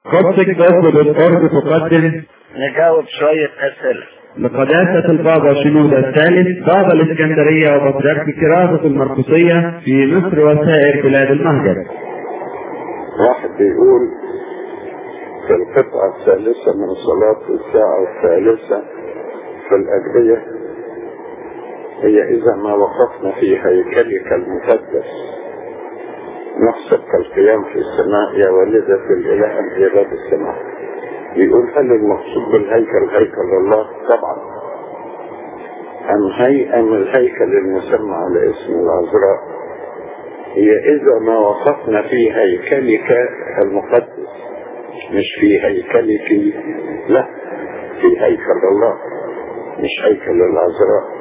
قدسك تأخذ الأرض تقدم نجاوب شوية أسئلة. لقداسة البابا شنودة الثالث بابا الإسكندرية وبطريرك كراسة المرقسية في مصر وسائر بلاد المهجر. واحد بيقول في القطعة الثالثة من صلاة الساعة الثالثة في الأجبية: هي إذا ما وقفنا في هيكلك المقدس نحسب كالقيام في السماء يا والدة الإله أم في باب السماء. يقول: هل المقصود بالهيكل هيكل الله؟ طبعا. أم الهيكل المسمى على اسم العذراء. هي إذا ما وقفنا في هيكلك المقدس، مش في هيكلك، لا، في هيكل الله، مش هيكل العذراء.